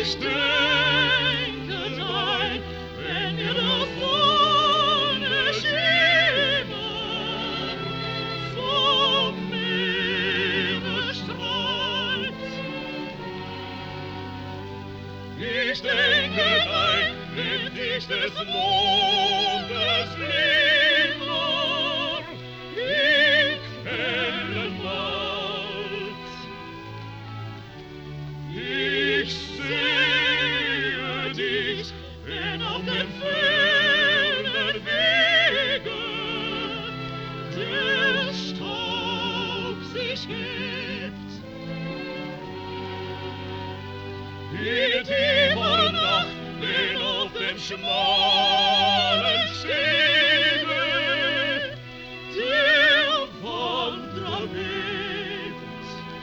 Ich denke dein, wenn ihr der Sonne Schimmer vom Meere strahlt. Ich denke dein, wenn dich des Mondes Glimmer in Quellen malt. Ich sehe dich, wenn auf den fernen Wegen der Staub sich hebt. In tiefer Nacht, wenn auf dem schmalen Stege der Wanderer lebt.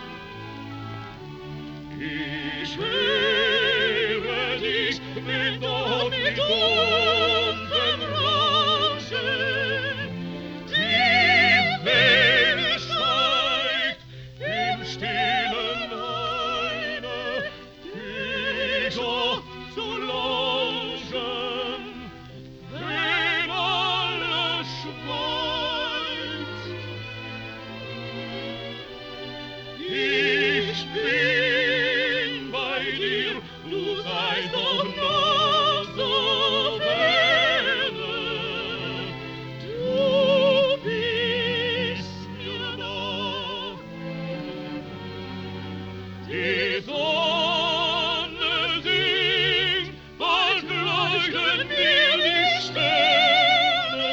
Ich höre dich, wenn dort mit Wunden rauschen, die Welle steigt im stillen Weine, dieser zu lauschen, wenn alles schweigt. Ich bin bei dir, du seist doch noch so ferne. Du bist mir nah. Die Sonne singt, bald leuchten mir die Sterne.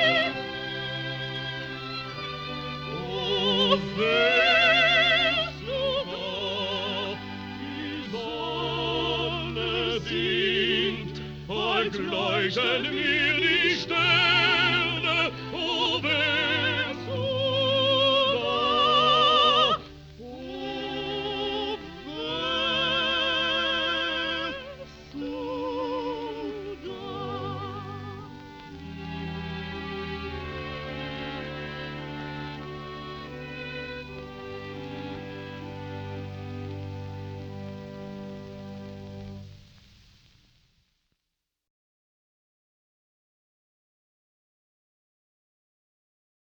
Oh, wärst du da, die Sonne singt, bald leuchten mir die Sterne.